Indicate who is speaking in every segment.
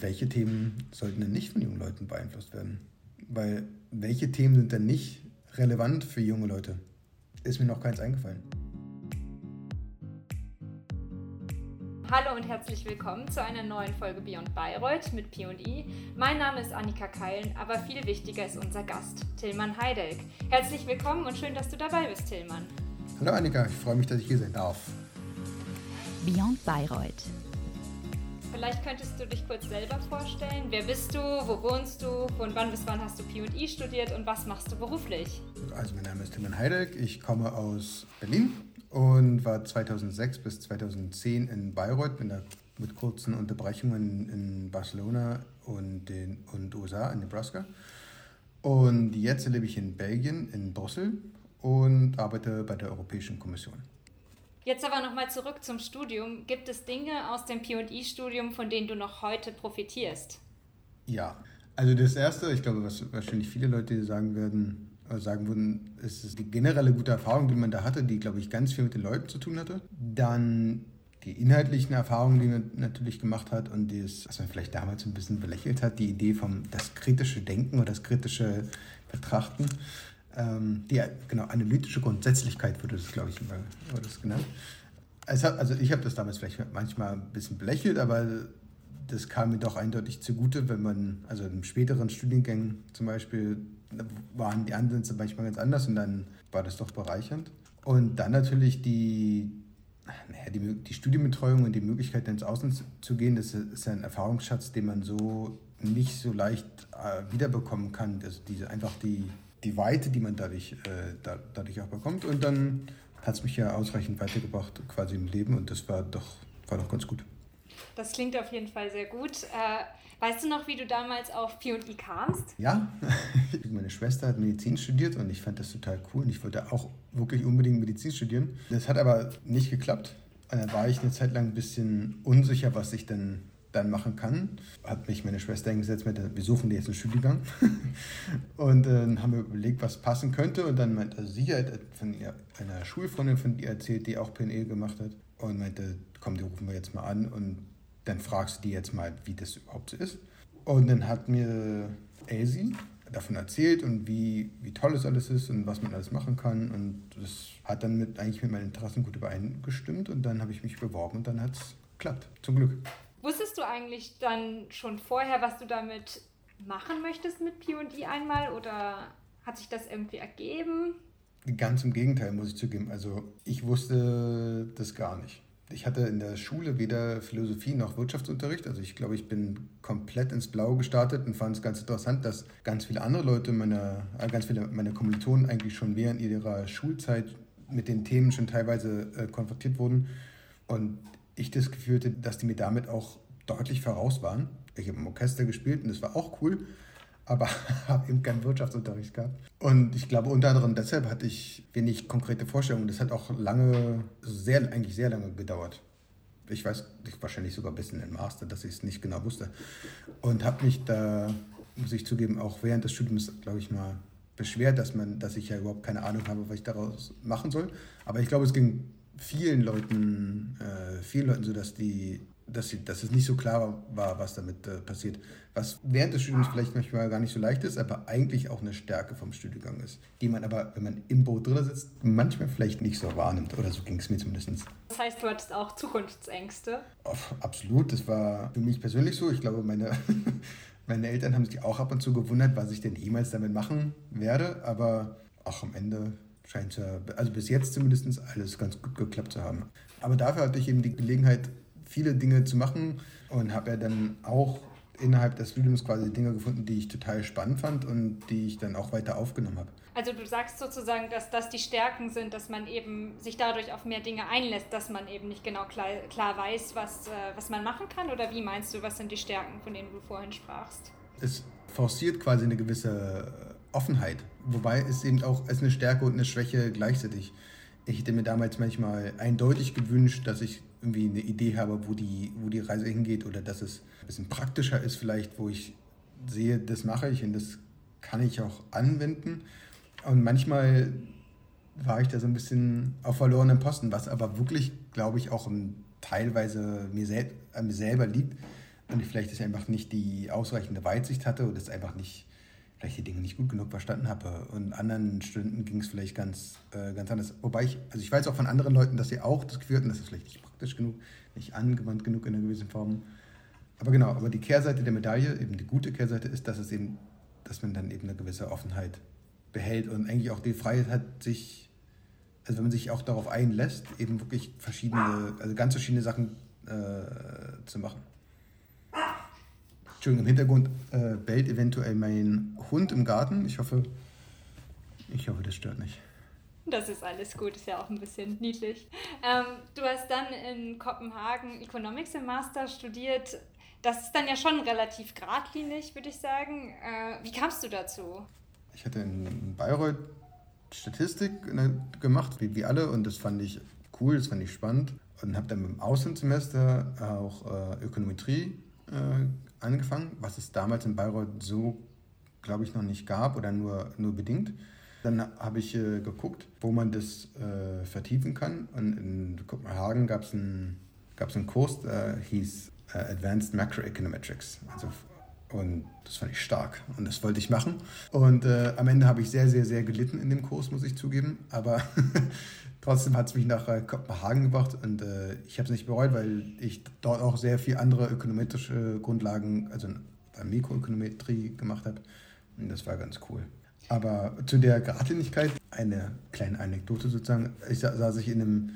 Speaker 1: welche Themen sollten denn nicht von jungen Leuten beeinflusst werden? Weil welche Themen sind denn nicht relevant für junge Leute? Ist mir noch keins eingefallen.
Speaker 2: Hallo und herzlich willkommen zu einer neuen Folge Beyond Bayreuth mit P&I. Mein Name ist Annika Keilen, aber viel wichtiger ist unser Gast, Tilman Heidelk. Herzlich willkommen und schön, dass du dabei bist, Tilman.
Speaker 1: Hallo Annika, ich freue mich, dass ich hier sein darf.
Speaker 3: Beyond Bayreuth.
Speaker 2: Vielleicht könntest du dich kurz selber vorstellen. Wer bist du, wo wohnst du, von wann bis wann hast du P&I studiert und was machst du beruflich?
Speaker 1: Also mein Name ist Tilman Heidelk, ich komme aus Berlin und war 2006 bis 2010 in Bayreuth mit kurzen Unterbrechungen in Barcelona und USA, in Nebraska. Und jetzt lebe ich in Belgien, in Brüssel und arbeite bei der Europäischen Kommission.
Speaker 2: Jetzt aber nochmal zurück zum Studium. Gibt es Dinge aus dem P&I-Studium, von denen du noch heute profitierst?
Speaker 1: Ja, also das Erste, ich glaube, was wahrscheinlich viele Leute sagen würden, ist die generelle gute Erfahrung, die man da hatte, die, glaube ich, ganz viel mit den Leuten zu tun hatte. Dann die inhaltlichen Erfahrungen, die man natürlich gemacht hat und das, was man vielleicht damals ein bisschen belächelt hat, die Idee vom das kritische Denken oder das kritische Betrachten. Die analytische Grundsätzlichkeit wurde das, glaube ich, genannt. Also ich habe das damals vielleicht manchmal ein bisschen belächelt, aber das kam mir doch eindeutig zugute, wenn man, also in späteren Studiengängen zum Beispiel, waren die Ansätze manchmal ganz anders und dann war das doch bereichernd. Und dann natürlich die Studienbetreuung und die Möglichkeit, ins Ausland zu gehen, das ist ein Erfahrungsschatz, den man so nicht so leicht wiederbekommen kann. Also die Weite, die man dadurch auch bekommt. Und dann hat es mich ja ausreichend weitergebracht quasi im Leben und das war doch ganz gut.
Speaker 2: Das klingt auf jeden Fall sehr gut. Weißt du noch, wie du damals auf P&I kamst?
Speaker 1: Ja, meine Schwester hat Medizin studiert und ich fand das total cool und ich wollte auch wirklich unbedingt Medizin studieren. Das hat aber nicht geklappt. Und dann war ich eine Zeit lang ein bisschen unsicher, was ich dann machen kann. Hat mich meine Schwester hingesetzt, wir suchen dir jetzt einen Studiengang. Und dann haben wir überlegt, was passen könnte. Und dann meinte sie von einer Schulfreundin von ihr erzählt, die auch P&I gemacht hat. Und meinte, komm, die rufen wir jetzt mal an und dann fragst du die jetzt mal, wie das überhaupt so ist. Und dann hat mir Elsie davon erzählt und wie toll es alles ist und was man alles machen kann. Und das hat dann eigentlich mit meinen Interessen gut übereingestimmt. Und dann habe ich mich beworben und dann hat es geklappt. Zum Glück.
Speaker 2: Wusstest du eigentlich dann schon vorher, was du damit machen möchtest mit P&I einmal oder hat sich das irgendwie ergeben?
Speaker 1: Ganz im Gegenteil, muss ich zugeben. Also ich wusste das gar nicht. Ich hatte in der Schule weder Philosophie noch Wirtschaftsunterricht. Also ich glaube, ich bin komplett ins Blaue gestartet und fand es ganz interessant, dass ganz viele andere Leute, meiner Kommilitonen eigentlich schon während ihrer Schulzeit mit den Themen schon teilweise konfrontiert wurden. Und ich das Gefühl hatte, dass die mir damit auch deutlich voraus waren. Ich habe im Orchester gespielt und das war auch cool, aber habe eben keinen Wirtschaftsunterricht gehabt. Und ich glaube, unter anderem deshalb hatte ich wenig konkrete Vorstellungen. Das hat auch sehr lange gedauert. Ich weiß, wahrscheinlich sogar bis in den Master, dass ich es nicht genau wusste. Und habe mich da, muss ich zugeben, auch während des Studiums, glaube ich, mal beschwert, dass ich ja überhaupt keine Ahnung habe, was ich daraus machen soll. Aber ich glaube, es ging vielen Leuten so, dass es nicht so klar war, was damit passiert. Was während des Studiums vielleicht manchmal gar nicht so leicht ist, aber eigentlich auch eine Stärke vom Studiengang ist, die man aber, wenn man im Boot drin sitzt, manchmal vielleicht nicht so wahrnimmt. Oder so ging es mir zumindest.
Speaker 2: Das heißt, du hattest auch Zukunftsängste?
Speaker 1: Absolut, das war für mich persönlich so. Ich glaube, meine Eltern haben sich auch ab und zu gewundert, was ich denn jemals damit machen werde, aber auch am Ende scheint ja, also bis jetzt zumindest, alles ganz gut geklappt zu haben. Aber dafür hatte ich eben die Gelegenheit, viele Dinge zu machen und habe ja dann auch innerhalb des Studiums quasi Dinge gefunden, die ich total spannend fand und die ich dann auch weiter aufgenommen habe.
Speaker 2: Also du sagst sozusagen, dass das die Stärken sind, dass man eben sich dadurch auf mehr Dinge einlässt, dass man eben nicht genau klar weiß, was man machen kann? Oder wie meinst du, was sind die Stärken, von denen du vorhin sprachst?
Speaker 1: Es forciert quasi eine gewisse Offenheit, wobei es eben auch als eine Stärke und eine Schwäche gleichzeitig. Ich hätte mir damals manchmal eindeutig gewünscht, dass ich irgendwie eine Idee habe, wo die Reise hingeht oder dass es ein bisschen praktischer ist vielleicht, wo ich sehe, das mache ich und das kann ich auch anwenden. Und manchmal war ich da so ein bisschen auf verlorenem Posten, was aber wirklich, glaube ich, auch teilweise an mir selber liegt, und ich vielleicht einfach nicht die ausreichende Weitsicht hatte oder es einfach nicht, vielleicht die Dinge nicht gut genug verstanden habe. Und anderen Studenten ging es vielleicht ganz anders. Wobei ich weiß auch von anderen Leuten, dass sie auch das Gefühl hatten, dass es vielleicht nicht praktisch genug, nicht angewandt genug in einer gewissen Form. Aber genau, aber die Kehrseite der Medaille, eben die gute Kehrseite ist, dass man dann eben eine gewisse Offenheit behält und eigentlich auch die Freiheit hat, also wenn man sich auch darauf einlässt, eben wirklich ganz verschiedene Sachen zu machen. Entschuldigung, im Hintergrund bellt eventuell mein Hund im Garten. Ich hoffe, das stört nicht.
Speaker 2: Das ist alles gut, ist ja auch ein bisschen niedlich. Du hast dann in Kopenhagen Economics im Master studiert. Das ist dann ja schon relativ geradlinig, würde ich sagen. Wie kamst du dazu?
Speaker 1: Ich hatte in Bayreuth Statistik gemacht, wie alle, und das fand ich cool, das fand ich spannend. Und habe dann im Auslandssemester auch Ökonometrie angefangen, was es damals in Bayreuth so, glaube ich, noch nicht gab oder nur bedingt. Dann habe ich geguckt, wo man das vertiefen kann. Und in Kopenhagen gab es einen Kurs, der hieß Advanced Macroeconometrics. Und das fand ich stark und das wollte ich machen. Und am Ende habe ich sehr, sehr, sehr gelitten in dem Kurs, muss ich zugeben. Aber trotzdem hat es mich nach Kopenhagen gebracht und ich habe es nicht bereut, weil ich dort auch sehr viel andere ökonometrische Grundlagen, also Mikroökonometrie gemacht habe. Und das war ganz cool. Aber zu der Geradlinigkeit, eine kleine Anekdote sozusagen. Ich saß in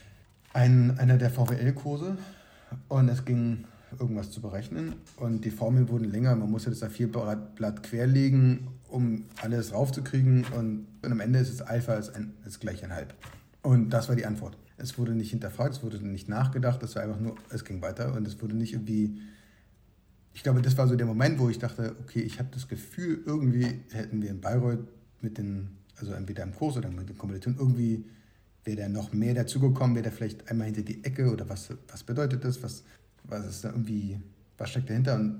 Speaker 1: einer der VWL-Kurse und es ging irgendwas zu berechnen und die Formeln wurden länger. Man musste das A4-Blatt querlegen, um alles raufzukriegen und am Ende ist es Alpha ist gleich 1,5. Und das war die Antwort. Es wurde nicht hinterfragt, es wurde nicht nachgedacht, es war einfach nur, es ging weiter und es wurde nicht irgendwie. Ich glaube, das war so der Moment, wo ich dachte, okay, ich habe das Gefühl, irgendwie hätten wir in Bayreuth also entweder im Kurs oder mit den Kommilitonen, irgendwie wäre da noch mehr dazugekommen, wäre da vielleicht einmal hinter die Ecke oder was bedeutet das, was ist da irgendwie, was steckt dahinter? Und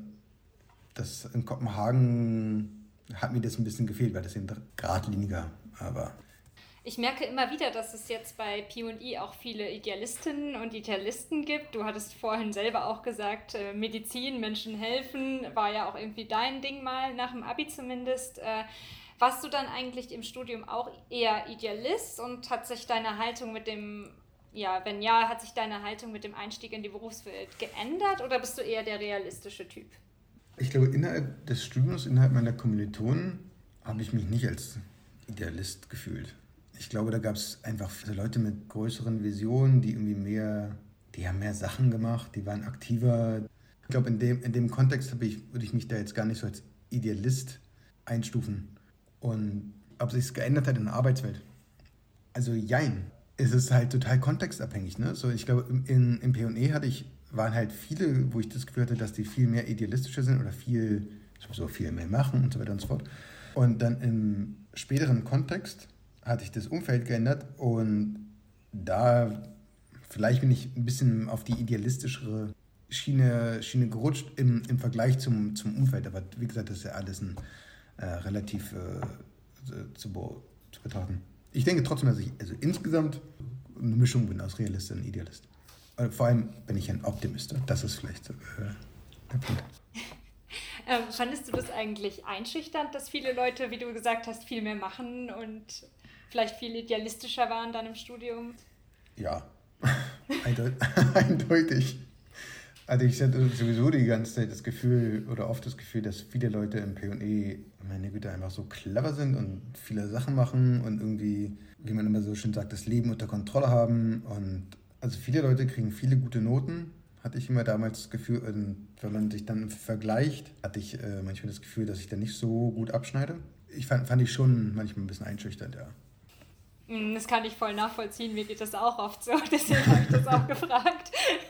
Speaker 1: das in Kopenhagen hat mir das ein bisschen gefehlt, weil das eben geradliniger war.
Speaker 2: Ich merke immer wieder, dass es jetzt bei P&I auch viele Idealistinnen und Idealisten gibt. Du hattest vorhin selber auch gesagt, Medizin, Menschen helfen, war ja auch irgendwie dein Ding mal, nach dem Abi zumindest. Warst du dann eigentlich im Studium auch eher Idealist und hat sich deine Haltung hat sich deine Haltung mit dem Einstieg in die Berufswelt geändert oder bist du eher der realistische Typ?
Speaker 1: Ich glaube, innerhalb des Studiums, innerhalb meiner Kommilitonen, habe ich mich nicht als Idealist gefühlt. Ich glaube, da gab es einfach viele Leute mit größeren Visionen, die haben mehr Sachen gemacht, die waren aktiver. Ich glaube, in dem Kontext würde ich mich da jetzt gar nicht so als Idealist einstufen. Und ob sich es geändert hat in der Arbeitswelt? Also jein. Es ist halt total kontextabhängig. Ne? So, ich glaube, im P&E waren halt viele, wo ich das Gefühl hatte, dass die viel mehr idealistischer sind oder viel mehr machen und so weiter und so fort. Und dann im späteren Kontext hat sich das Umfeld geändert und da vielleicht bin ich ein bisschen auf die idealistischere Schiene gerutscht im Vergleich zum Umfeld. Aber wie gesagt, das ist ja alles relativ zu betrachten. Ich denke trotzdem, dass ich insgesamt eine Mischung bin aus Realist und Idealist. Vor allem bin ich ein Optimist. Das ist vielleicht der Punkt.
Speaker 2: Fandest du das eigentlich einschüchternd, dass viele Leute, wie du gesagt hast, viel mehr machen und vielleicht viel idealistischer waren dann im Studium?
Speaker 1: Ja, eindeutig. Also ich hatte sowieso die ganze Zeit das Gefühl, oder oft das Gefühl, dass viele Leute im P&E, meine Güte, einfach so clever sind und viele Sachen machen und irgendwie, wie man immer so schön sagt, das Leben unter Kontrolle haben. Und also viele Leute kriegen viele gute Noten, hatte ich immer damals das Gefühl. Und wenn man sich dann vergleicht, hatte ich manchmal das Gefühl, dass ich da nicht so gut abschneide. Fand ich schon manchmal ein bisschen einschüchternd, ja.
Speaker 2: Das kann ich voll nachvollziehen, mir geht das auch oft so, deswegen habe ich das auch gefragt.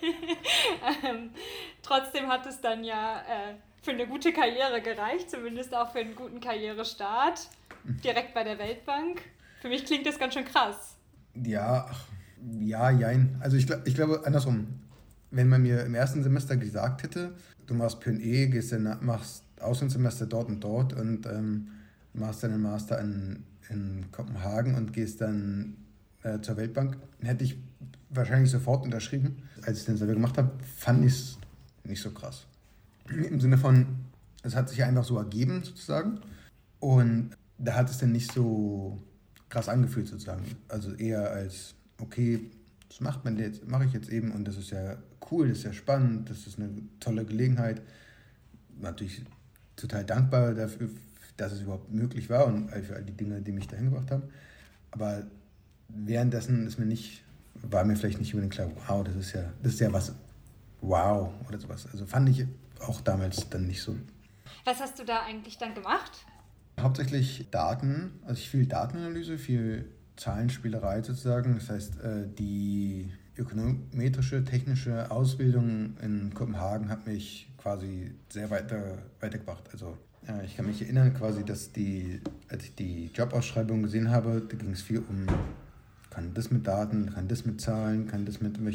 Speaker 2: Trotzdem hat es dann ja für eine gute Karriere gereicht, zumindest auch für einen guten Karrierestart, direkt bei der Weltbank. Für mich klingt das ganz schön krass.
Speaker 1: Ja, jein. Also ich glaube andersrum. Wenn man mir im ersten Semester gesagt hätte, du machst P&E, machst Auslandssemester dort und machst dann einen Master in Kopenhagen und gehst dann zur Weltbank, hätte ich wahrscheinlich sofort unterschrieben. Als ich den selber gemacht habe, fand ich es nicht so krass. Im Sinne von, es hat sich einfach so ergeben sozusagen und da hat es dann nicht so krass angefühlt sozusagen. Also eher als, okay, das mache ich jetzt eben und das ist ja cool, das ist ja spannend, das ist eine tolle Gelegenheit. Natürlich total dankbar dafür, dass es überhaupt möglich war und für all die Dinge, die mich dahin gebracht haben. Aber währenddessen war mir vielleicht nicht unbedingt klar, wow, das ist ja was, wow oder sowas. Also fand ich auch damals dann nicht so.
Speaker 2: Was hast du da eigentlich dann gemacht?
Speaker 1: Hauptsächlich Daten, also viel Datenanalyse, viel Zahlenspielerei sozusagen. Das heißt, die ökonometrische, technische Ausbildung in Kopenhagen hat mich quasi sehr weitergebracht. Also ich kann mich erinnern quasi, dass als ich die Jobausschreibung gesehen habe, da ging es viel um, kann das mit Daten, kann das mit Zahlen, kann das mit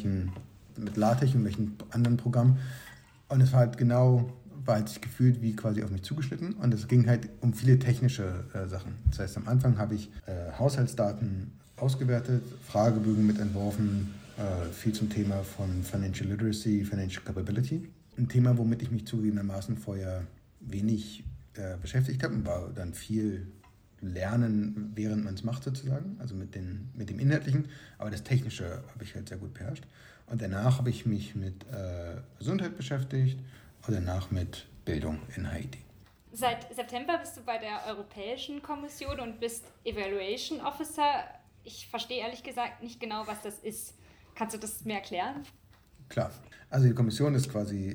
Speaker 1: LaTeX und welchen anderen Programmen. Und es war halt sich gefühlt wie quasi auf mich zugeschnitten und es ging halt um viele technische Sachen. Das heißt, am Anfang habe ich Haushaltsdaten ausgewertet, Fragebögen mit entworfen, viel zum Thema von Financial Literacy, Financial Capability. Ein Thema, womit ich mich zugegebenermaßen vorher wenig beschäftigt habe und war dann viel Lernen, während man es macht sozusagen, also mit dem Inhaltlichen, aber das Technische habe ich halt sehr gut beherrscht. Und danach habe ich mich mit Gesundheit beschäftigt und danach mit Bildung in Haiti.
Speaker 2: Seit September bist du bei der Europäischen Kommission und bist Evaluation Officer. Ich verstehe ehrlich gesagt nicht genau, was das ist. Kannst du das mir erklären?
Speaker 1: Klar. Also die Kommission ist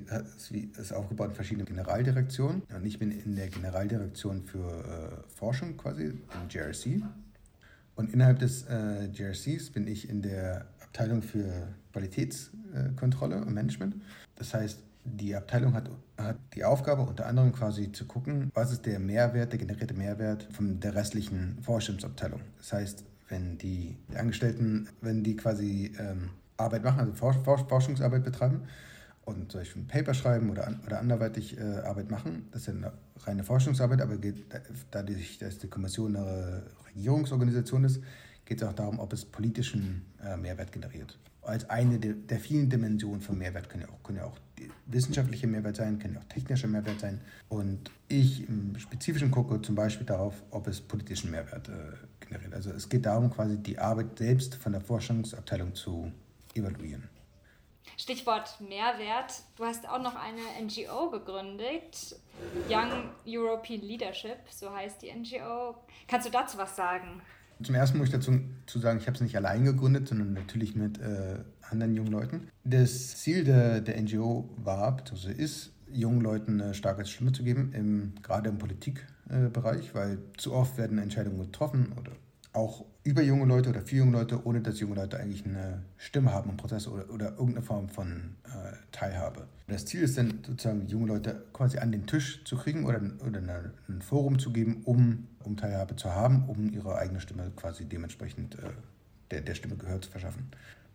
Speaker 1: aufgebaut in verschiedenen Generaldirektionen. Und ich bin in der Generaldirektion für Forschung quasi, im GRC. Und innerhalb des GRCs bin ich in der Abteilung für Qualitätskontrolle und Management. Das heißt, die Abteilung hat die Aufgabe, unter anderem quasi zu gucken, was ist der generierte Mehrwert von der restlichen Forschungsabteilung. Das heißt, wenn die Angestellten, quasi Arbeit machen, also Forschungsarbeit betreiben und zum Beispiel ein Paper schreiben oder anderweitig Arbeit machen, das ist ja eine reine Forschungsarbeit, aber dadurch, dass die Kommission eine Regierungsorganisation ist, geht es auch darum, ob es politischen Mehrwert generiert. Als eine der vielen Dimensionen von Mehrwert können ja auch wissenschaftlicher Mehrwert sein, können ja auch technischer Mehrwert sein. Und ich im Spezifischen gucke zum Beispiel darauf, ob es politischen Mehrwert generiert. Also es geht darum, quasi die Arbeit selbst von der Forschungsabteilung zu evaluieren.
Speaker 2: Stichwort Mehrwert. Du hast auch noch eine NGO gegründet, Young European Leadership, so heißt die NGO. Kannst du dazu was sagen?
Speaker 1: Zum Ersten muss ich dazu sagen, ich habe es nicht allein gegründet, sondern natürlich mit anderen jungen Leuten. Das Ziel der NGO war, bzw. ist, jungen Leuten eine starke Stimme zu geben, gerade im Politikbereich, weil zu oft werden Entscheidungen getroffen oder auch über junge Leute oder für junge Leute, ohne dass junge Leute eigentlich eine Stimme haben im Prozess oder irgendeine Form von Teilhabe. Das Ziel ist dann sozusagen, junge Leute quasi an den Tisch zu kriegen oder ein Forum zu geben, um Teilhabe zu haben, um ihre eigene Stimme quasi dementsprechend der Stimme Gehör zu verschaffen.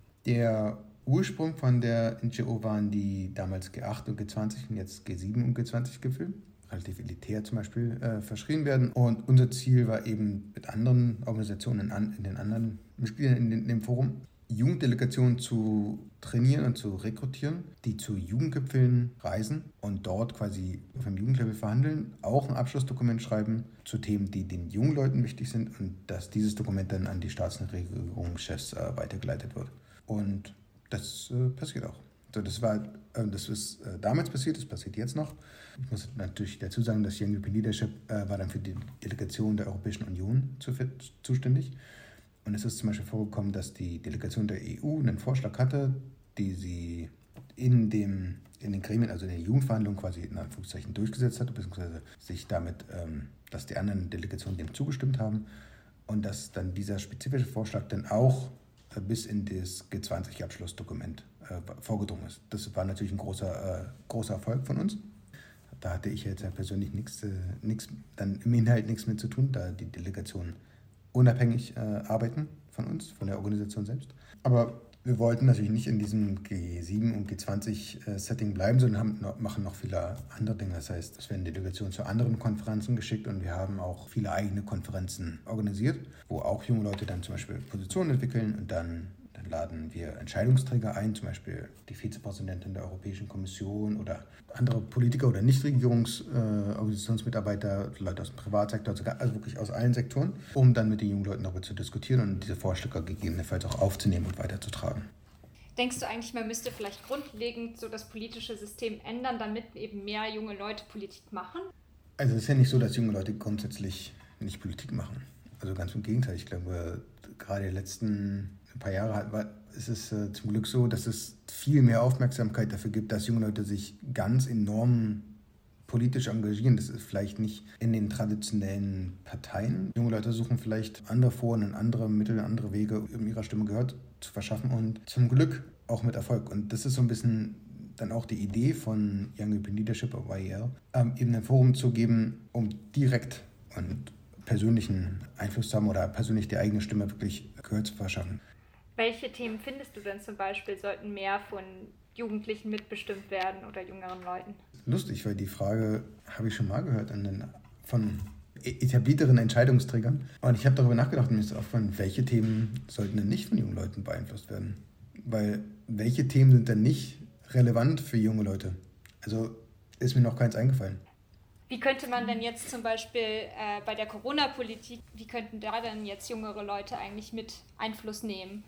Speaker 1: Der Ursprung von der NGO waren die damals G8 und G20 und jetzt G7 und G20-Gipfel. Relativ elitär zum Beispiel verschrien werden. Und unser Ziel war eben mit anderen Organisationen, in den anderen Mitgliedern in dem Forum, Jugenddelegationen zu trainieren und zu rekrutieren, die zu Jugendgipfeln reisen und dort quasi auf einem Jugendlevel verhandeln, auch ein Abschlussdokument schreiben zu Themen, die den jungen Leuten wichtig sind und dass dieses Dokument dann an die Staats- und Regierungschefs weitergeleitet wird. Und das passiert auch. Also das ist damals passiert, das passiert jetzt noch. Ich muss natürlich dazu sagen, das Young European Leadership war dann für die Delegation der Europäischen Union zuständig. Und es ist zum Beispiel vorgekommen, dass die Delegation der EU einen Vorschlag hatte, die sie in den Gremien, also in den Jugendverhandlungen quasi in Anführungszeichen durchgesetzt hat, beziehungsweise sich damit, dass die anderen Delegationen dem zugestimmt haben und dass dann dieser spezifische Vorschlag dann auch bis in das G20-Abschlussdokument vorgedrungen ist. Das war natürlich ein großer Erfolg von uns. Da hatte ich jetzt persönlich dann im Inhalt nichts mit zu tun, da die Delegationen unabhängig arbeiten von uns, von der Organisation selbst. Aber wir wollten natürlich nicht in diesem G7 und G20-Setting bleiben, sondern machen noch viele andere Dinge. Das heißt, es werden Delegationen zu anderen Konferenzen geschickt und wir haben auch viele eigene Konferenzen organisiert, wo auch junge Leute dann zum Beispiel Positionen entwickeln und dann laden wir Entscheidungsträger ein, zum Beispiel die Vizepräsidentin der Europäischen Kommission oder andere Politiker oder Nichtregierungsorganisationsmitarbeiter, Leute aus dem Privatsektor, also wirklich aus allen Sektoren, um dann mit den jungen Leuten darüber zu diskutieren und diese Vorschläge gegebenenfalls auch aufzunehmen und weiterzutragen.
Speaker 2: Denkst du eigentlich, man müsste vielleicht grundlegend so das politische System ändern, damit eben mehr junge Leute Politik machen?
Speaker 1: Also es ist ja nicht so, dass junge Leute grundsätzlich nicht Politik machen. Also ganz im Gegenteil. Ich glaube, gerade die letzten paar Jahre ist es zum Glück so, dass es viel mehr Aufmerksamkeit dafür gibt, dass junge Leute sich ganz enorm politisch engagieren. Das ist vielleicht nicht in den traditionellen Parteien. Junge Leute suchen vielleicht andere Foren, andere Mittel, andere Wege, um ihrer Stimme Gehör zu verschaffen und zum Glück auch mit Erfolg. Und das ist so ein bisschen dann auch die Idee von Young European Leadership, YEL, eben ein Forum zu geben, um direkt und persönlichen Einfluss zu haben oder persönlich die eigene Stimme wirklich Gehör zu verschaffen.
Speaker 2: Welche Themen findest du denn zum Beispiel, sollten mehr von Jugendlichen mitbestimmt werden oder jüngeren Leuten?
Speaker 1: Lustig, weil die Frage habe ich schon mal gehört von etablierteren Entscheidungsträgern. Und ich habe darüber nachgedacht und mir ist aufgefallen, welche Themen sollten denn nicht von jungen Leuten beeinflusst werden? Weil welche Themen sind denn nicht relevant für junge Leute? Also ist mir noch keins eingefallen.
Speaker 2: Wie könnte man denn jetzt zum Beispiel bei der Corona-Politik, wie könnten da denn jetzt jüngere Leute eigentlich mit Einfluss nehmen?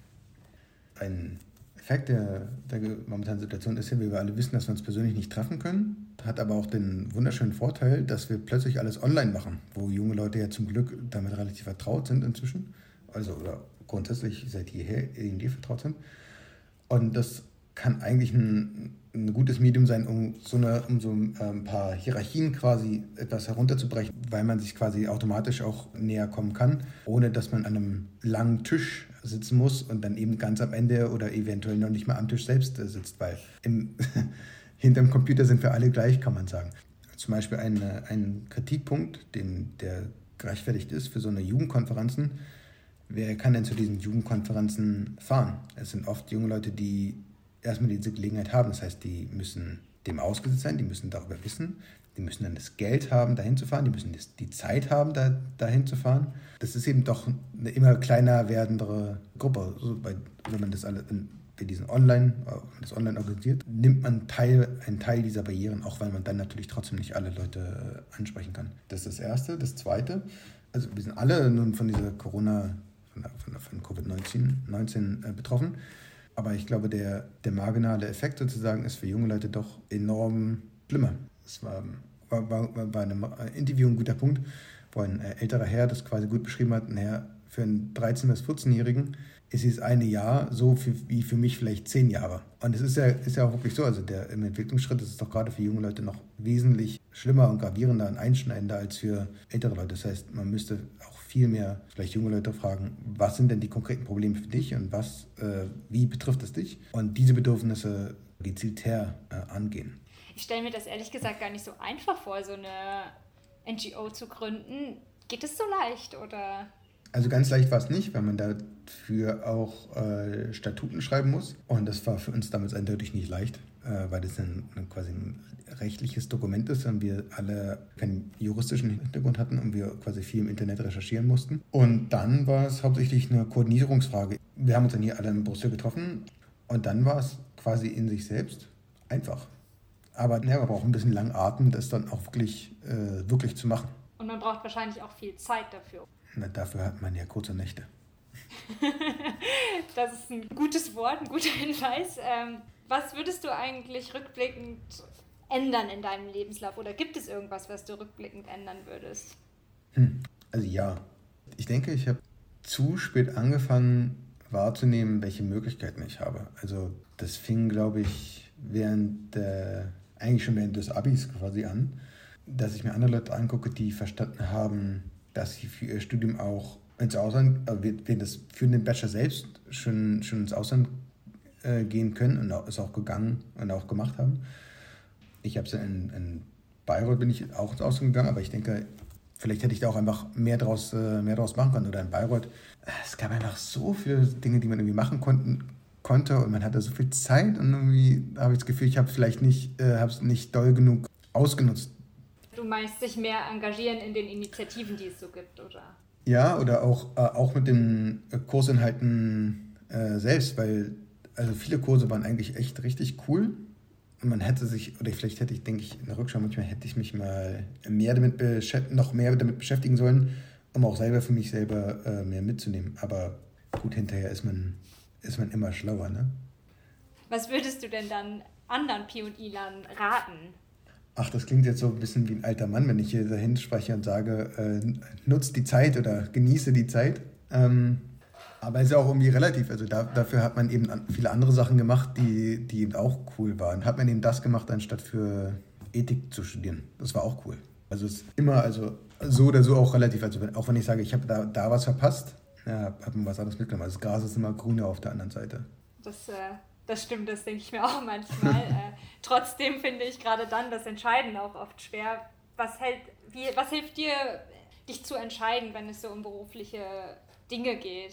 Speaker 1: Ein Effekt der momentanen Situation ist ja, wie wir alle wissen, dass wir uns persönlich nicht treffen können. Hat aber auch den wunderschönen Vorteil, dass wir plötzlich alles online machen, wo junge Leute ja zum Glück damit relativ vertraut sind inzwischen. Also oder grundsätzlich seit jeher irgendwie vertraut sind. Und das kann eigentlich ein gutes Medium sein, um so ein paar Hierarchien quasi etwas herunterzubrechen, weil man sich quasi automatisch auch näher kommen kann, ohne dass man an einem langen Tisch sitzen muss und dann eben ganz am Ende oder eventuell noch nicht mal am Tisch selbst sitzt, weil hinterm Computer sind wir alle gleich, kann man sagen. Zum Beispiel ein Kritikpunkt, der gerechtfertigt ist für so eine Jugendkonferenzen. Wer kann denn zu diesen Jugendkonferenzen fahren? Es sind oft junge Leute, die erstmal diese Gelegenheit haben. Das heißt, die müssen dem ausgesetzt sein, die müssen darüber wissen, die müssen dann das Geld haben, dahin zu fahren, die müssen die Zeit haben, dahin zu fahren. Das ist eben doch eine immer kleiner werdendere Gruppe. Also wenn man das online organisiert, nimmt man einen Teil dieser Barrieren, auch weil man dann natürlich trotzdem nicht alle Leute ansprechen kann. Das ist das Erste. Das Zweite, also wir sind alle nun von dieser von Covid-19 betroffen. Aber ich glaube, der marginale Effekt sozusagen ist für junge Leute doch enorm schlimmer. Es war bei einem Interview ein guter Punkt, wo ein älterer Herr das quasi gut beschrieben hat. Naja, für einen 13- bis 14-Jährigen ist dieses eine Jahr so wie für mich vielleicht 10 Jahre. Und es ist ja auch wirklich so, also im Entwicklungsschritt ist es doch gerade für junge Leute noch wesentlich schlimmer und gravierender und einschneidender als für ältere Leute. Das heißt, man müsste auch viel mehr vielleicht junge Leute fragen, was sind denn die konkreten Probleme für dich und wie betrifft es dich? Und diese Bedürfnisse gezielter angehen.
Speaker 2: Ich stelle mir das ehrlich gesagt gar nicht so einfach vor, so eine NGO zu gründen. Geht es so leicht oder?
Speaker 1: Also ganz leicht war es nicht, weil man dafür auch Statuten schreiben muss. Und das war für uns damals eindeutig nicht leicht, weil das quasi ein rechtliches Dokument ist und wir alle keinen juristischen Hintergrund hatten und wir quasi viel im Internet recherchieren mussten. Und dann war es hauptsächlich eine Koordinierungsfrage. Wir haben uns dann hier alle in Brüssel getroffen und dann war es quasi in sich selbst einfach. Aber man braucht ein bisschen langen Atem, das dann auch wirklich zu machen.
Speaker 2: Und man braucht wahrscheinlich auch viel Zeit dafür.
Speaker 1: Na, dafür hat man ja kurze Nächte.
Speaker 2: Das ist ein gutes Wort, ein guter Hinweis. Was würdest du eigentlich rückblickend ändern in deinem Lebenslauf? Oder gibt es irgendwas, was du rückblickend ändern würdest?
Speaker 1: Also ja. Ich denke, ich habe zu spät angefangen wahrzunehmen, welche Möglichkeiten ich habe. Also das fing, glaube ich, eigentlich schon während des Abis quasi an, dass ich mir andere Leute angucke, die verstanden haben, dass sie für ihr Studium auch ins Ausland, für den Bachelor selbst schon ins Ausland gehen können und ist auch gegangen und auch gemacht haben. Ich habe es in Bayreuth bin ich auch ins Ausland gegangen, aber ich denke, vielleicht hätte ich da auch einfach mehr draus machen können. Oder in Bayreuth, es gab einfach so viele Dinge, die man irgendwie machen konnte und man hatte so viel Zeit und irgendwie habe ich das Gefühl, ich habe es vielleicht nicht doll genug ausgenutzt.
Speaker 2: Du meinst sich mehr engagieren in den Initiativen, die es so gibt, oder?
Speaker 1: Ja, oder auch mit den Kursinhalten selbst, weil also viele Kurse waren eigentlich echt richtig cool. Und man hätte sich, oder vielleicht hätte ich, denke ich, in der Rückschau manchmal hätte ich mich mal noch mehr damit beschäftigen sollen, um auch selber für mich selber mehr mitzunehmen. Aber gut, hinterher ist man immer schlauer, ne?
Speaker 2: Was würdest du denn dann anderen P&I-Lern raten?
Speaker 1: Ach, das klingt jetzt so ein bisschen wie ein alter Mann, wenn ich hier dahin spreche und sage, nutzt die Zeit oder genieße die Zeit. Aber es ist ja auch irgendwie relativ. Also dafür hat man eben viele andere Sachen gemacht, die eben auch cool waren. Hat man eben das gemacht, anstatt für Ethik zu studieren. Das war auch cool. Also es ist immer, also so oder so auch relativ. Also auch wenn ich sage, ich habe da was verpasst, ja, hat man was anderes mitgenommen. Also das Gras ist immer grüner auf der anderen Seite.
Speaker 2: Das stimmt, das denke ich mir auch manchmal. Trotzdem finde ich gerade dann das Entscheiden auch oft schwer. Was hilft dir, dich zu entscheiden, wenn es so um berufliche Dinge geht?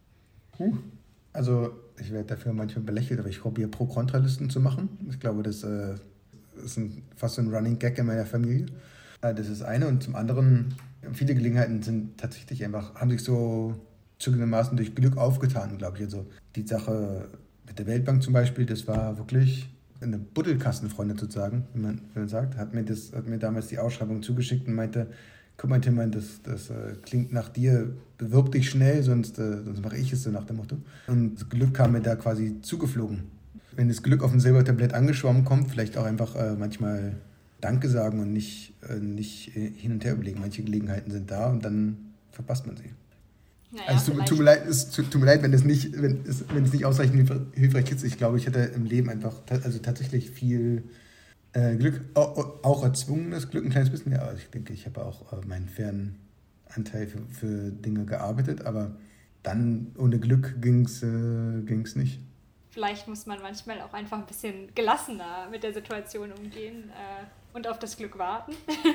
Speaker 1: Also ich werde dafür manchmal belächelt, aber ich probiere Pro-Kontra-Listen zu machen. Ich glaube, das ist fast so ein Running Gag in meiner Familie. Das ist eine. Und zum anderen, viele Gelegenheiten sind tatsächlich haben sich so zugegebenermaßen durch Glück aufgetan, glaube ich. Also die Sache mit der Weltbank zum Beispiel, das war wirklich eine Buddelkastenfreundin sozusagen, wie man sagt, hat mir damals die Ausschreibung zugeschickt und meinte, guck mal Timmann, das klingt nach dir, bewirb dich schnell, sonst mache ich es so nach dem Motto. Und das Glück kam mir da quasi zugeflogen. Wenn das Glück auf ein Silbertablett angeschwommen kommt, vielleicht auch einfach manchmal Danke sagen und nicht hin und her überlegen. Manche Gelegenheiten sind da und dann verpasst man sie.
Speaker 2: Naja,
Speaker 1: also tut mir leid, wenn es nicht ausreichend hilfreich ist. Ich glaube, ich hatte im Leben einfach tatsächlich viel Glück, auch erzwungenes Glück, ein kleines bisschen. Ja, ich denke, ich habe auch meinen fairen Anteil für Dinge gearbeitet, aber dann ohne Glück ging's nicht.
Speaker 2: Vielleicht muss man manchmal auch einfach ein bisschen gelassener mit der Situation umgehen und auf das Glück warten.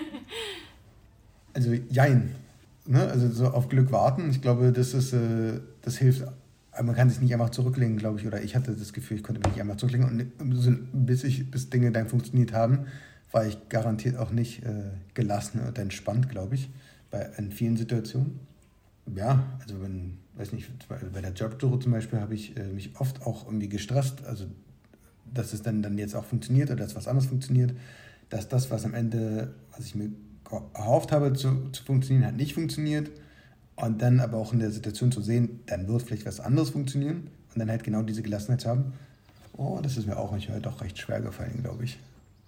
Speaker 1: Also jein. Ne? Also so auf Glück warten, ich glaube, das hilft. Man kann sich nicht einfach zurücklegen, glaube ich, oder ich hatte das Gefühl, ich konnte mich nicht einfach zurücklegen und bis Dinge dann funktioniert haben, war ich garantiert auch nicht gelassen und entspannt, glaube ich, in vielen Situationen. Ja, also bei der Jobsuche zum Beispiel habe ich mich oft auch irgendwie gestresst, also dass es dann jetzt auch funktioniert oder dass was anderes funktioniert, dass das, was am Ende, was ich mir erhofft habe zu funktionieren, hat nicht funktioniert. Und dann aber auch in der Situation zu sehen, dann wird vielleicht was anderes funktionieren und dann halt genau diese Gelassenheit zu haben. Oh, das ist mir auch manchmal doch recht schwer gefallen, glaube ich.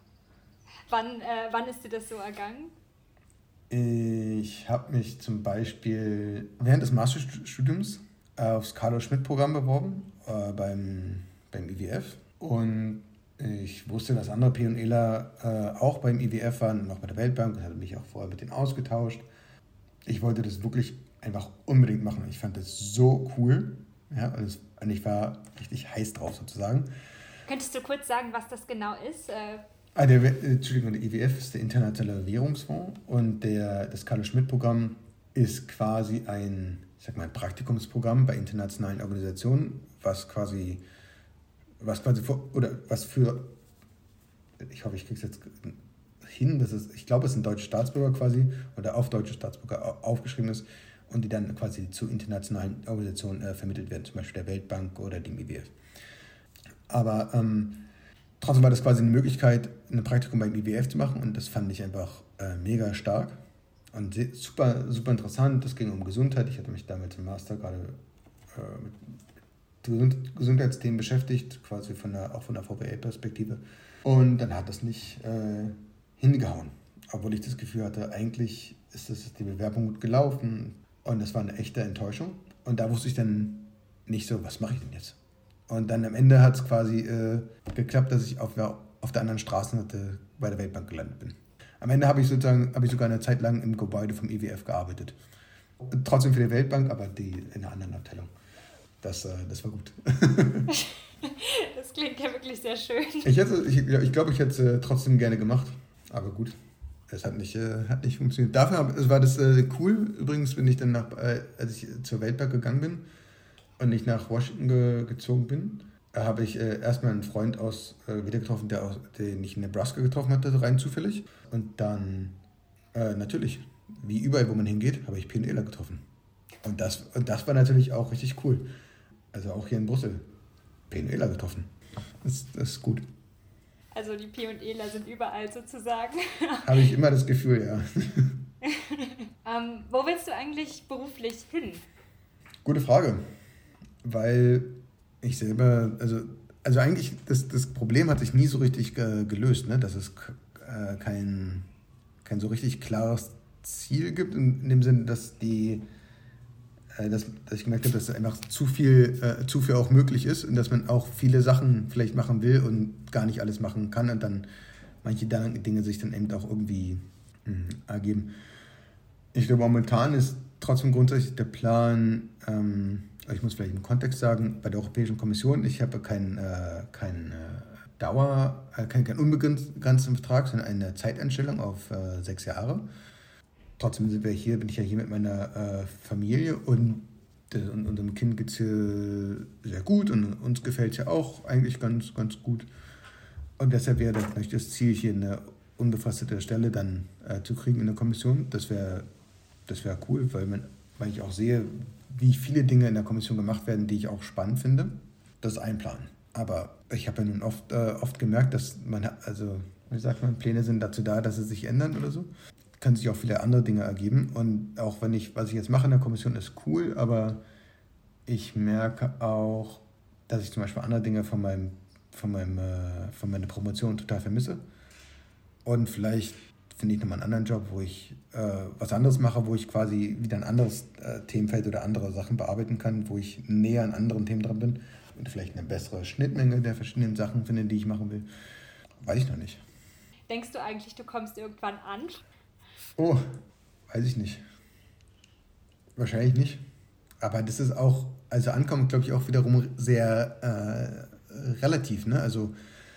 Speaker 2: Wann ist dir das so ergangen?
Speaker 1: Ich habe mich zum Beispiel während des Masterstudiums aufs Carlo-Schmidt-Programm beworben, beim IWF. Und ich wusste, dass andere P&Ler auch beim IWF waren und auch bei der Weltbank und hatte mich auch vorher mit denen ausgetauscht. Ich wollte das wirklich einfach unbedingt machen. Ich fand das so cool. Ja, und ich war richtig heiß drauf sozusagen.
Speaker 2: Könntest du kurz sagen, was das genau ist?
Speaker 1: Der IWF ist der Internationale Währungsfonds und das Carlo-Schmidt-Programm ist quasi ein Praktikumsprogramm bei internationalen Organisationen, was für, ich hoffe, ich kriege es jetzt hin, ich glaube, es sind deutsche Staatsbürger quasi oder auf deutsche Staatsbürger aufgeschrieben ist und die dann quasi zu internationalen Organisationen vermittelt werden, zum Beispiel der Weltbank oder dem IWF. Aber trotzdem war das quasi eine Möglichkeit, ein Praktikum beim IWF zu machen und das fand ich einfach mega stark und super, super interessant. Das ging um Gesundheit. Ich hatte mich damals im Master gerade mit Gesundheitsthemen beschäftigt, quasi auch von der VWL-Perspektive. Und dann hat das nicht hingehauen, obwohl ich das Gefühl hatte, eigentlich ist die Bewerbung gut gelaufen und das war eine echte Enttäuschung. Und da wusste ich dann nicht so, was mache ich denn jetzt? Und dann am Ende hat es quasi geklappt, dass ich auf der anderen Straßenseite bei der Weltbank gelandet bin. Am Ende habe ich sogar eine Zeit lang im Gebäude vom IWF gearbeitet. Trotzdem für die Weltbank, aber in einer anderen Abteilung. Das war gut.
Speaker 2: Das klingt ja wirklich sehr schön.
Speaker 1: Ich glaube, ich hätte es trotzdem gerne gemacht, aber gut. Es hat nicht funktioniert. Dafür war das cool. Übrigens bin ich dann als ich zur Weltbank gegangen bin und ich nach Washington gezogen bin, habe ich erstmal einen Freund wieder getroffen, den ich in Nebraska getroffen hatte, rein zufällig. Und dann natürlich, wie überall, wo man hingeht, habe ich P&Ler getroffen. Und das war natürlich auch richtig cool. Also auch hier in Brüssel. P&Eler getroffen. Das ist gut.
Speaker 2: Also die P&Eler sind überall sozusagen.
Speaker 1: Habe ich immer das Gefühl, ja.
Speaker 2: Wo willst du eigentlich beruflich hin?
Speaker 1: Gute Frage. Weil ich selber, also eigentlich, das Problem hat sich nie so richtig gelöst, ne? Dass es kein so richtig klares Ziel gibt, in dem Sinne, dass ich gemerkt habe, dass einfach zu viel auch möglich ist und dass man auch viele Sachen vielleicht machen will und gar nicht alles machen kann und dann manche Dinge sich dann eben auch irgendwie ergeben. Ich glaube, momentan ist trotzdem grundsätzlich der Plan, ich muss vielleicht im Kontext sagen, bei der Europäischen Kommission, ich habe keinen unbegrenzten Vertrag, sondern eine Zeiteinstellung auf 6 Jahre. Trotzdem bin ich ja hier mit meiner Familie und unserem Kind geht es hier sehr gut und uns gefällt es ja auch eigentlich ganz, ganz gut. Und deshalb wäre das Ziel, hier eine unbefristete Stelle dann zu kriegen in der Kommission. Das wäre cool, weil ich auch sehe, wie viele Dinge in der Kommission gemacht werden, die ich auch spannend finde. Das ist ein Plan. Aber ich habe ja nun oft gemerkt, dass Pläne sind dazu da, dass sie sich ändern oder so. Können sich auch viele andere Dinge ergeben. Und auch was ich jetzt mache in der Kommission, ist cool, aber ich merke auch, dass ich zum Beispiel andere Dinge von meiner Promotion total vermisse. Und vielleicht finde ich nochmal einen anderen Job, wo ich was anderes mache, wo ich quasi wieder ein anderes Themenfeld oder andere Sachen bearbeiten kann, wo ich näher an anderen Themen dran bin und vielleicht eine bessere Schnittmenge der verschiedenen Sachen finde, die ich machen will. Weiß ich noch nicht.
Speaker 2: Denkst du eigentlich, du kommst irgendwann an?
Speaker 1: Oh, weiß ich nicht. Wahrscheinlich nicht. Aber das ist auch, also ankommen, glaube ich, auch wiederum sehr relativ, ne? Also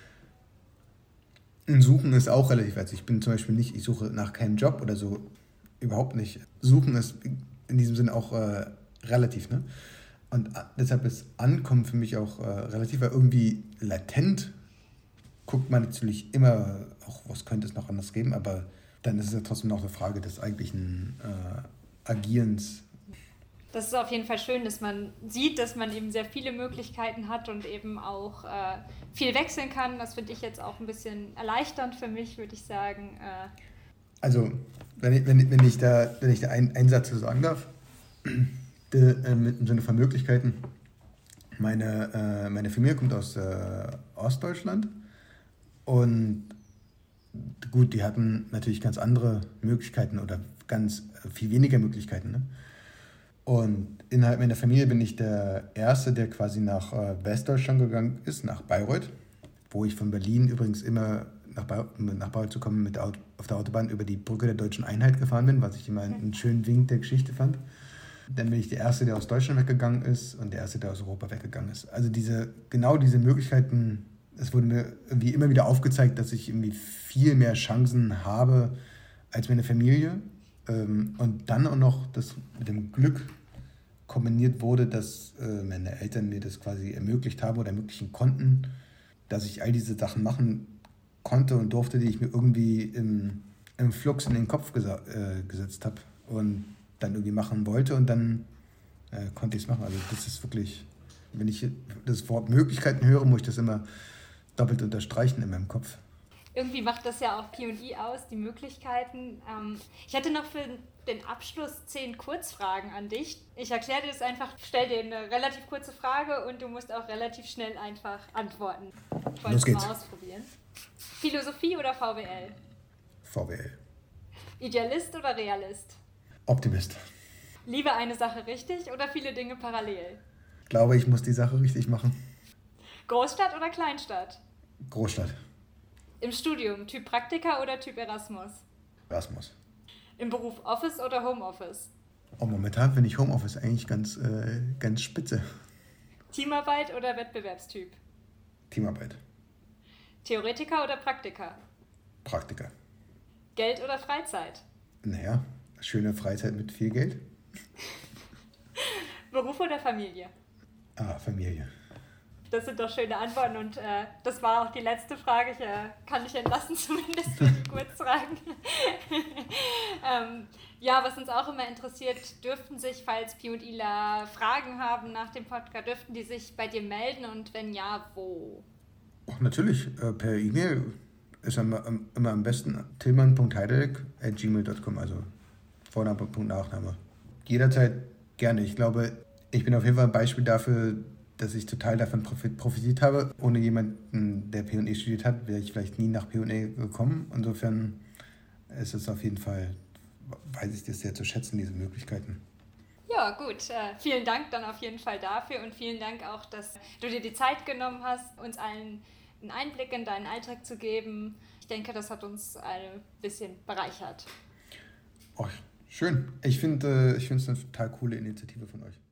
Speaker 1: ein Suchen ist auch relativ. Also ich bin zum Beispiel nicht, ich suche nach keinem Job oder so, überhaupt nicht. Suchen ist in diesem Sinne auch relativ, ne? Und deshalb ist Ankommen für mich auch relativ, weil irgendwie latent guckt man natürlich immer, auch was könnte es noch anders geben, aber dann ist es ja trotzdem noch eine Frage des eigentlichen Agierens.
Speaker 2: Das ist auf jeden Fall schön, dass man sieht, dass man eben sehr viele Möglichkeiten hat und eben auch viel wechseln kann. Das finde ich jetzt auch ein bisschen erleichternd für mich, würde ich sagen.
Speaker 1: Also, wenn ich da einen Satz so sagen darf, im Sinne von Möglichkeiten. Meine Familie kommt aus Ostdeutschland und gut, die hatten natürlich ganz andere Möglichkeiten oder ganz viel weniger Möglichkeiten. Ne? Und innerhalb meiner Familie bin ich der Erste, der quasi nach Westdeutschland gegangen ist, nach Bayreuth, wo ich von Berlin übrigens immer nach Bayreuth zu kommen auf der Autobahn über die Brücke der Deutschen Einheit gefahren bin, was ich immer einen schönen Wink der Geschichte fand. Dann bin ich der Erste, der aus Deutschland weggegangen ist und der Erste, der aus Europa weggegangen ist. Also diese Möglichkeiten, es wurde mir irgendwie immer wieder aufgezeigt, dass ich irgendwie viel mehr Chancen habe als meine Familie. Und dann auch noch das mit dem Glück kombiniert wurde, dass meine Eltern mir das quasi ermöglicht haben oder ermöglichen konnten, dass ich all diese Sachen machen konnte und durfte, die ich mir irgendwie im Flux in den Kopf gesetzt habe und dann irgendwie machen wollte und dann konnte ich es machen. Also das ist wirklich, wenn ich das Wort Möglichkeiten höre, muss ich das immer doppelt unterstreichen in meinem Kopf.
Speaker 2: Irgendwie macht das ja auch P&E aus, die Möglichkeiten. Ich hatte noch für den Abschluss 10 Kurzfragen an dich. Ich erkläre dir das einfach, stell dir eine relativ kurze Frage und du musst auch relativ schnell einfach antworten.
Speaker 1: Los geht's.
Speaker 2: Mal ausprobieren. Philosophie oder VWL?
Speaker 1: VWL.
Speaker 2: Idealist oder Realist?
Speaker 1: Optimist.
Speaker 2: Lieber eine Sache richtig oder viele Dinge parallel?
Speaker 1: Ich glaube, ich muss die Sache richtig machen.
Speaker 2: Großstadt oder Kleinstadt?
Speaker 1: Großstadt.
Speaker 2: Im Studium, Typ Praktika oder Typ Erasmus?
Speaker 1: Erasmus.
Speaker 2: Im Beruf Office oder Homeoffice?
Speaker 1: Und momentan finde ich Homeoffice eigentlich ganz spitze.
Speaker 2: Teamarbeit oder Wettbewerbstyp?
Speaker 1: Teamarbeit.
Speaker 2: Theoretiker oder Praktiker?
Speaker 1: Praktiker.
Speaker 2: Geld oder Freizeit?
Speaker 1: Naja, schöne Freizeit mit viel Geld.
Speaker 2: Beruf oder Familie?
Speaker 1: Familie.
Speaker 2: Das sind doch schöne Antworten und das war auch die letzte Frage. Ich kann dich entlassen, zumindest für die Kurzfragen. Ja, was uns auch immer interessiert, dürften sich, falls Pi und Ila Fragen haben nach dem Podcast, dürften die sich bei dir melden und wenn ja, wo?
Speaker 1: Auch natürlich, per E-Mail ist immer am besten tillmann.heidelk@gmail.com, also Vorname, Punkt, Nachname. Jederzeit gerne. Ich glaube, ich bin auf jeden Fall ein Beispiel dafür, dass ich total davon profitiert habe. Ohne jemanden, der P&E studiert hat, wäre ich vielleicht nie nach P&E gekommen. Insofern ist es auf jeden Fall, weiß ich das sehr zu schätzen, diese Möglichkeiten.
Speaker 2: Ja, gut. Vielen Dank dann auf jeden Fall dafür und vielen Dank auch, dass du dir die Zeit genommen hast, uns allen einen Einblick in deinen Alltag zu geben. Ich denke, das hat uns ein bisschen bereichert.
Speaker 1: Oh, schön. Ich finde es eine total coole Initiative von euch.